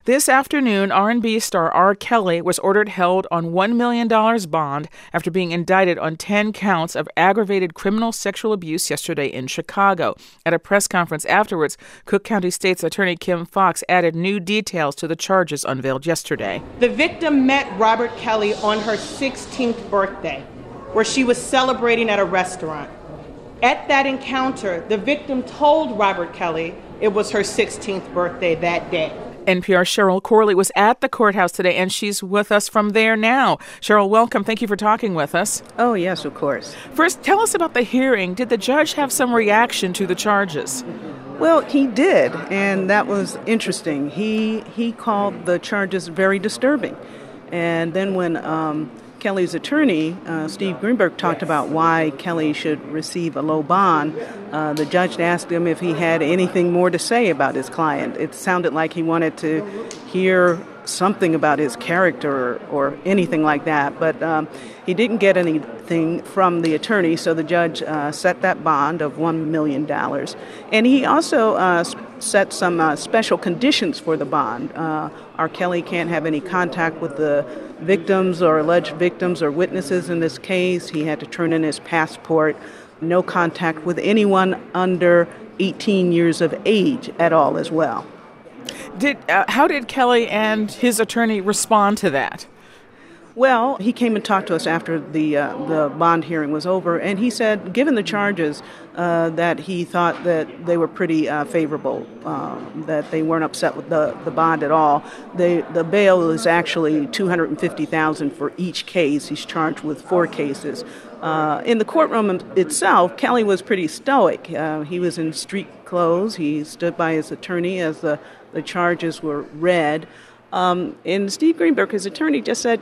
This afternoon, R&B star R. Kelly was ordered held on $1 million bond after being indicted on 10 counts of aggravated criminal sexual abuse yesterday in Chicago. At a press conference afterwards, Cook County State's Attorney Kim Foxx added new details to the charges unveiled yesterday. The victim met Robert Kelly on her 16th birthday, where she was celebrating at a restaurant. At that encounter, the victim told Robert Kelly it was her 16th birthday that day. NPR's Cheryl Corley was at the courthouse today, and she's with us from there now. Cheryl, welcome. Thank you for talking with us. Oh, yes, of course. First, tell us about the hearing. Did the judge have some reaction to the charges? Well, he did, and that was interesting. He called the charges very disturbing. And then when Kelly's attorney, Steve Greenberg, talked about why Kelly should receive a low bond, the judge asked him if he had anything more to say about his client. It sounded like he wanted to hear something about his character or anything like that, but he didn't get anything from the attorney, so the judge set that bond of $1 million. And he also set some special conditions for the bond. R. Kelly can't have any contact with the victims or alleged victims or witnesses in this case. He had to turn in his passport. No contact with anyone under 18 years of age at all as well. How did Kelly and his attorney respond to that? Well, he came and talked to us after the bond hearing was over, and he said, given the charges, that he thought that they were pretty favorable, that they weren't upset with the bond at all. The bail is actually $250,000 for each case. He's charged with 4 cases. In the courtroom itself, Kelly was pretty stoic. He was in street clothes. He stood by his attorney as the charges were read. And Steve Greenberg, his attorney, just said,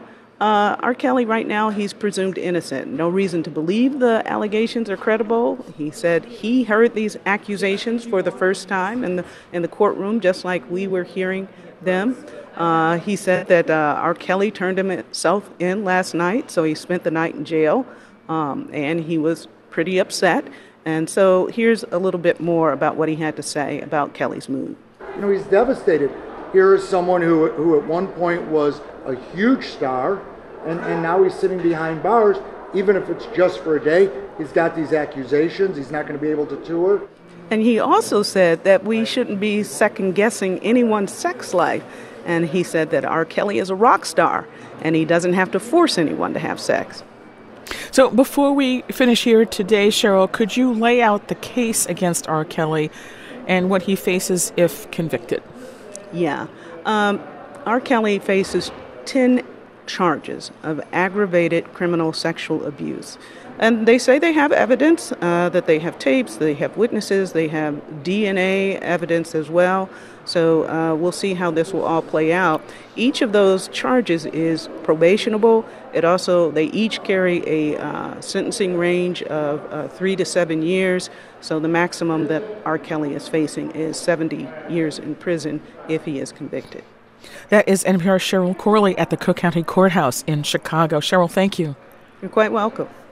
R. Kelly right now, he's presumed innocent. No reason to believe the allegations are credible. He said he heard these accusations for the first time in the courtroom, just like we were hearing them. He said that R. Kelly turned himself in last night, so he spent the night in jail, and he was pretty upset. And so here's a little bit more about what he had to say about Kelly's mood. He's devastated. Here is someone who at one point was a huge star, and now he's sitting behind bars, even if it's just for a day. He's got these accusations. He's not going to be able to tour. And he also said that we shouldn't be second-guessing anyone's sex life. And he said that R. Kelly is a rock star, and he doesn't have to force anyone to have sex. So before we finish here today, Cheryl, could you lay out the case against R. Kelly and what he faces if convicted? Yeah. R. Kelly faces 10 charges of aggravated criminal sexual abuse. And they say they have evidence, that they have tapes, they have witnesses, they have DNA evidence as well. So we'll see how this will all play out. Each of those charges is probationable. They each carry a sentencing range of 3 to 7 years. So the maximum that R. Kelly is facing is 70 years in prison if he is convicted. That is NPR's Cheryl Corley at the Cook County Courthouse in Chicago. Cheryl, thank you. You're quite welcome.